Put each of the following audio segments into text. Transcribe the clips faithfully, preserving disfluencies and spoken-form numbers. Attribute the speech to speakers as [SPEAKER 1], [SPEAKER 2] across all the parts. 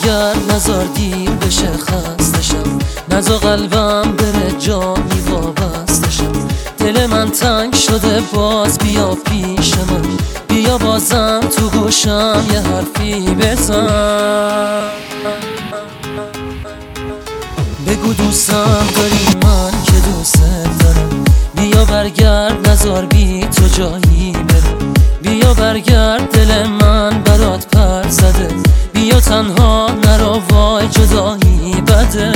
[SPEAKER 1] برگرد نزار دیر بشه خستشم، نزا قلبم بره جانی وابستشم. دل من تنگ شده باز بیا پیش من، بیا بازم تو گوشم یه حرفی بزن. بگو دوستم داری من که دوست دارم، بیا برگرد نزار بی تو جایی برم. بیا برگرد دل من برات پر زده، بیا تنها نرو وای جدایی بده.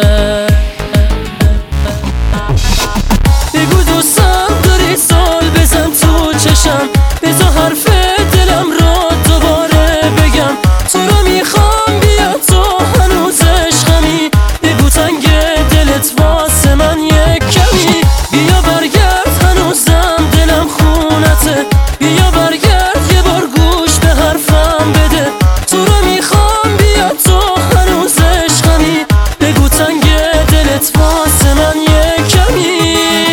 [SPEAKER 1] بگو دوستم داری سال بزن تو چشم، بزا حرف دلم رو دوباره بگم. تو رو میخوام بیا تو هنوز عشقمی، بگو تنگ دلت واسه من یک کمی. بیا برگرد هنوزم دلم خونته، بیا برگرد یه بار گوش به حرفم بده. تو رو میخوام بیا تو هنوز عشقمی، بگو تنگ دلت واسه من یک کمی.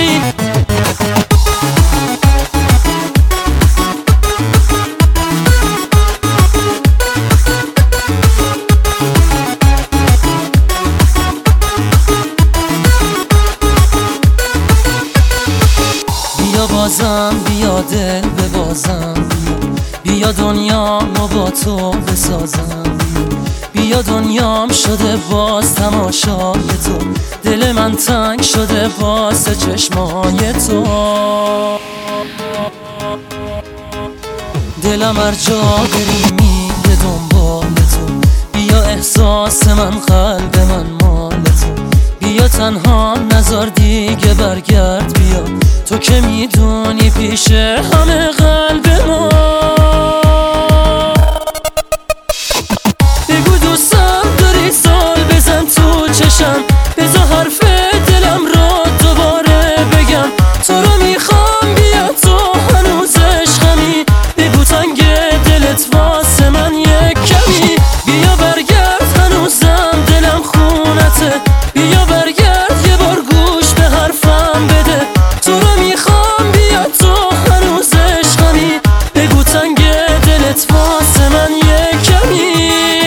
[SPEAKER 1] بیا بازم بیا دل ببازم، بیا دنیامو با تو بسازم. بیا دنیام شده باز تماشای تو، دل من تنگ شده باز چشمای تو. دلم هر جا بری میره دنبال تو، بیا احساس من قلب من مال تو. بیا تنها نزار دیگه برگرد بیا، تو که میدونی پیش همه قلب ما. بگو دوستم داری سال بزن تو چشم، بزا حرف دلم رو دوباره بگم. تو رو میخوام بیا تو هنوز عشقمی، بگو تنگ دلت واسه من یک کمی. بیا برگرد هنوزم دلم خونته، بیا برگرد یه بار گوش به حرفم بده. تو رو میخوام بیا تو هنوز عشقمی، بگو تنگ دلت واسه من یک کمی.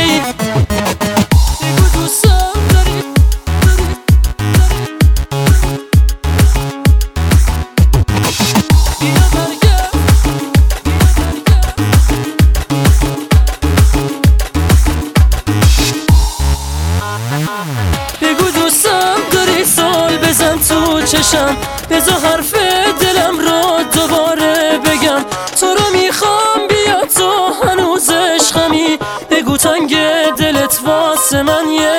[SPEAKER 1] بگو دوستم داری داری داری بیا برگرد بگو دوستم داری سال بزن تو چشم، بزا حرف دلم رو دوباره بگم. تو رو میخوام بیا تو هنوز عشقمی، بگو تنگ دلت واسه من